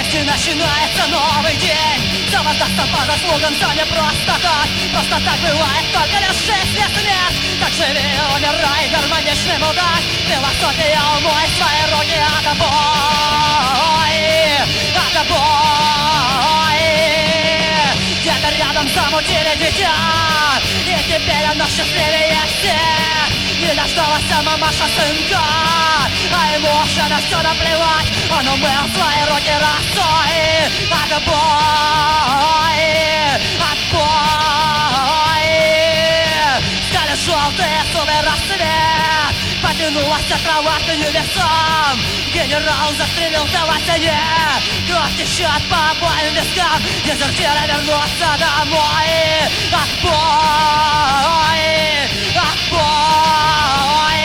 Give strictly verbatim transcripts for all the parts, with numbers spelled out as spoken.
И начинается новый день. Все воздастся по заслугам, все не просто так. Просто так бывает только лишь шесть лет смерть. Так живи, умирай, гармоничный мудак. Философия, умой свои руки от обои, от обои. Где-то рядом замутили дитя, и теперь оно счастливее всех. Не дождалась мамаша сынка, а ему уже на все наплевать. Он умыл свои руки росой. Отбой, отбой. Стали желтые зубы рассвет, потянулась трава к небесам. Генерал застрелился во сне, кровь течет по обоим вискам. Дезертиры вернутся домой. Отбой, отбой.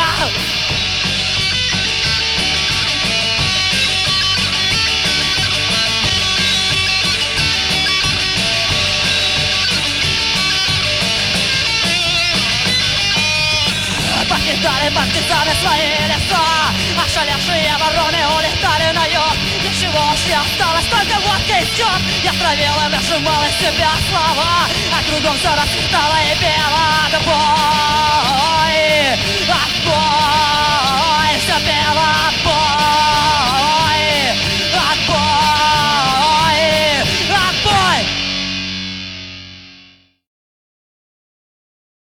Покидали партизаны свои леса, ошалевшие вороны улетали на юг. Ничего уж не осталось, только водка и стёб. Я травила, выжимала из себя слова, а кругом все расцветало и пело.